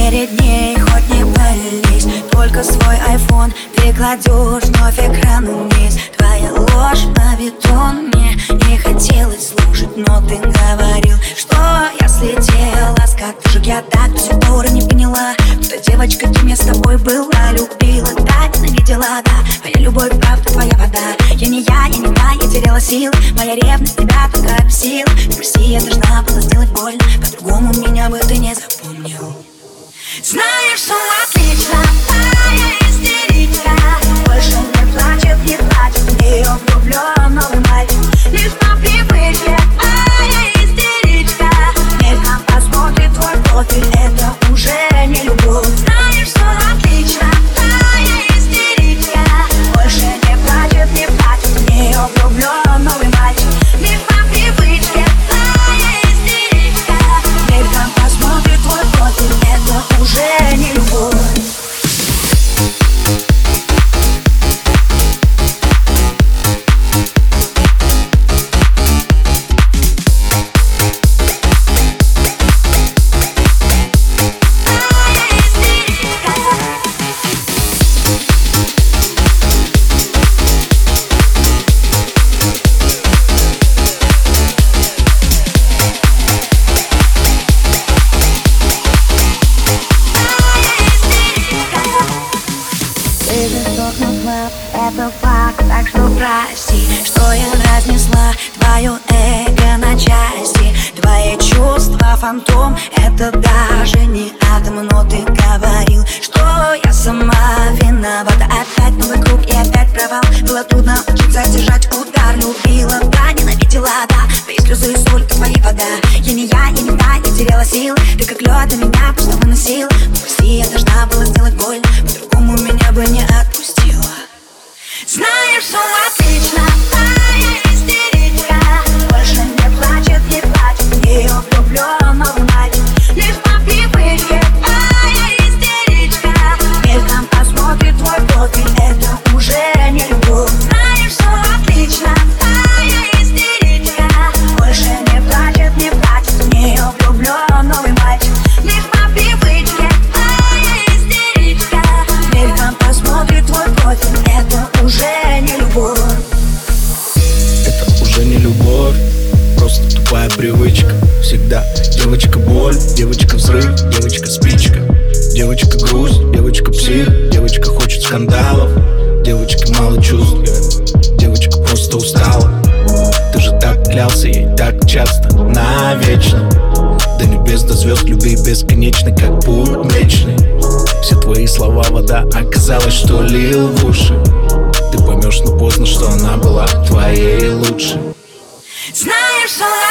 перед ней хоть не пались, только свой iPhone ты кладешь вновь экран вниз. Твоя ложь на бетон, мне не хотелось слушать, но ты говорил, что я слетела с катушек. Я так до сих пор не поняла, что девочка, кем я с тобой была. Любила, да, ненавидела, да. Моя любовь, правда, твоя вода. Я не та, я теряла сил. Моя ревность тебя только бесила. Прости, я должна была сделать больно, по-другому меня бы ты не запомнил. Знаешь, что отлично, моя истеричка больше не плачет, в нее влюблен новый мальчик. Лишь по привычке, моя истеричка мельком посмотрит твой профиль, это уже не любовь. Знаешь, что отлично, моя истеричка больше не плачет, в нее влюблен новый мальчик. Лишь по привычке, моя истеричка мельком посмотрит твой профиль, это уже не любовь. Это факт, так что прости, что я разнесла твое эго на части. Твои чувства фантом, это даже не атом. Но ты говорил, что я сама виновата. Опять новый круг и опять провал. Было трудно учиться держать удар. Любила, да, ненавидела, да. Твои слезы и соль, твоя вода. Я не та, я теряла сил. Ты как лед, а меня просто выносил. Прости, я должна была сделать больно, по-другому меня бы не отпустила. Знаешь, что отлично, моя истеричка больше не плачет, в нее влюблен новый мальчик. Лишь по привычке, моя истеричка мельком посмотрит твой профиль, это уже не любовь. Знаешь, что отлично, моя истеричка больше не плачет, в нее влюблен новый мальчик. Лишь по привычке, моя истеричка мельком посмотрит твой профиль, это уже не любовь. Это уже не любовь, просто тупая привычка. Всегда девочка боль, девочка взрыв, девочка спичка, девочка грусть, девочка псих, девочка хочет скандалов, девочка мало чувств, девочка просто устала. Ты же так клялся ей так часто, навечно. До небес, до звезд, любви бесконечной, как путь мечный. Все твои слова вода, оказалось, что лил в уши. Ты поймешь, но поздно, что она была твоей лучшей. Знаешь, что